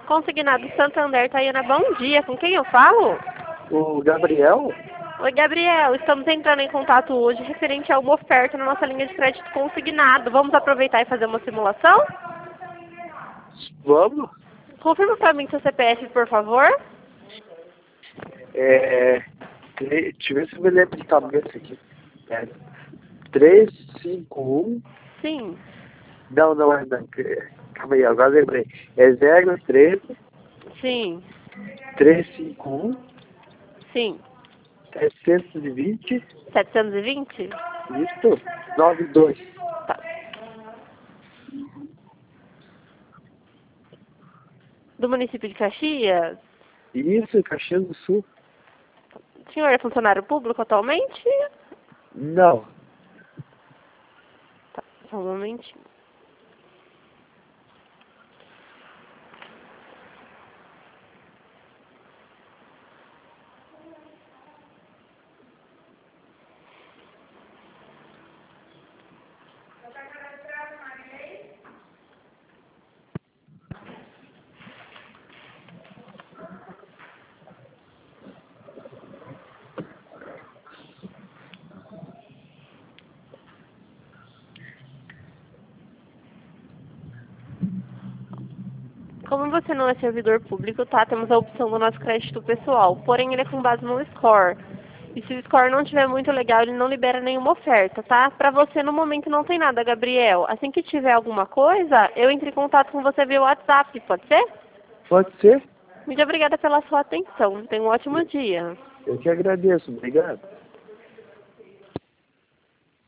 Consignado Santander, Tayana, bom dia. Com quem eu falo? O Gabriel? Oi, Gabriel. Estamos entrando em contato hoje referente a uma oferta na nossa linha de crédito consignado. Vamos aproveitar e fazer uma simulação? Vamos? Confirma para mim seu CPF, por favor. Deixa eu ver se eu me lembro de cabeça aqui. 351. Sim. Não. Calma aí, agora lembrei. É 013 Sim. 351 Sim. 720. 720? Isso? 92. Tá. Do município de Caxias? Isso, Caxias do Sul. O senhor é funcionário público atualmente? Não. Tá, só um momentinho. Como você não é servidor público, tá? Temos a opção do nosso crédito pessoal. Porém, ele é com base no score. E se o score não estiver muito legal, ele não libera nenhuma oferta, tá? Pra você, no momento, não tem nada, Gabriel. Assim que tiver alguma coisa, eu entro em contato com você via WhatsApp, pode ser? Pode ser? Muito obrigada pela sua atenção. Tenha um ótimo dia. Eu que agradeço. Obrigado.